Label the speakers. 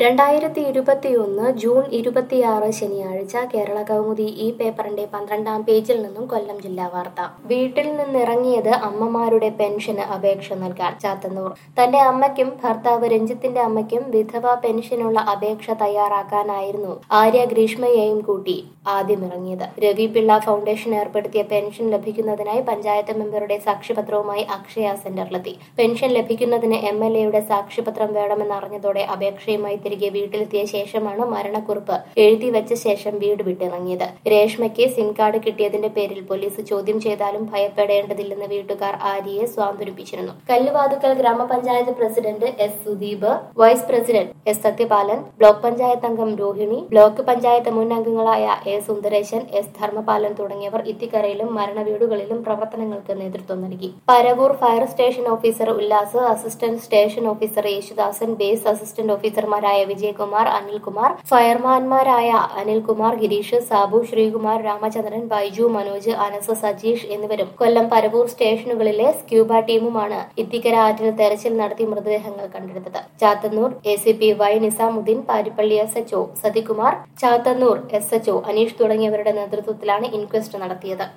Speaker 1: 2021 June 26 ശനിയാഴ്ച കേരള കൗമുദി ഈ പേപ്പറിന്റെ 12-ാം പേജിൽ നിന്നും കൊല്ലം ജില്ലാ വാർത്ത. വീട്ടിൽ നിന്നിറങ്ങിയത് അമ്മമാരുടെ പെൻഷന് അപേക്ഷ നൽകാൻ ചാത്തന്നൂർ. തന്റെ അമ്മയ്ക്കും ഭർത്താവ് രഞ്ജിത്തിന്റെ അമ്മയ്ക്കും വിധവ പെൻഷനുള്ള അപേക്ഷ തയ്യാറാക്കാനായിരുന്നു ആര്യ ഗ്രീഷ്മയെയും കൂട്ടി ആദ്യം ഇറങ്ങിയത്. രവി പിള്ള ഫൗണ്ടേഷൻ ഏർപ്പെടുത്തിയ പെൻഷൻ ലഭിക്കുന്നതിനായി പഞ്ചായത്ത് മെമ്പറുടെ സാക്ഷ്യപത്രവുമായി അക്ഷയ സെന്ററിലെത്തി. പെൻഷൻ ലഭിക്കുന്നതിന് MLAയുടെ സാക്ഷ്യപത്രം വേണമെന്നറിഞ്ഞതോടെ അപേക്ഷയുമായി തിരികെ വീട്ടിലെത്തിയ ശേഷമാണ് മരണക്കുറിപ്പ് എഴുതി വെച്ച ശേഷം വീട് വിട്ടിറങ്ങിയത്. രേഷ്മയ്ക്ക് സിം കാർഡ് കിട്ടിയതിന്റെ പേരിൽ പോലീസ് ചോദ്യം ചെയ്താലും ഭയപ്പെടേണ്ടതില്ലെന്ന് വീട്ടുകാർ ആര്യയെ സ്വാന്തനിപ്പിച്ചിരുന്നു. കല്ലുവാതുക്കൽ ഗ്രാമപഞ്ചായത്ത് president S. Sudeep, vice president S. Sathyapalan, block panchayat അംഗം രോഹിണി, ബ്ലോക്ക് പഞ്ചായത്ത് മുൻ അംഗങ്ങളായ A. സുന്ദരേശൻ, S. ധർമ്മപാലൻ തുടങ്ങിയവർ ഇത്തിക്കരയിലും മരണവീടുകളിലും പ്രവർത്തനങ്ങൾക്ക് നേതൃത്വം നൽകി. Paravur fire station officer Ullas, assistant station officer Yesudasan, base assistant ഓഫീസർമാരായ വിജയകുമാർ, അനിൽകുമാർ, ഫയർമാൻമാരായ അനിൽകുമാർ, ഗിരീഷ്, സാബു, ശ്രീകുമാർ, രാമചന്ദ്രൻ, ബൈജു, മനോജ്, അനസ്, സജീഷ് എന്നിവരും കൊല്ലം പരവൂർ സ്റ്റേഷനുകളിലെ സ്ക്യൂബ ടീമുമാണ് ഇത്തിക്കര ആറ്റിൽ തെരച്ചിൽ നടത്തി മൃതദേഹങ്ങൾ കണ്ടെടുത്തത്. Chathannoor ACP Y. Nizamuddin, Parippally SHO Sathikumar, Chathannoor SHO Aneesh തുടങ്ങിയവരുടെ നേതൃത്വത്തിലാണ് ഇൻക്വസ്റ്റ് നടത്തിയത്.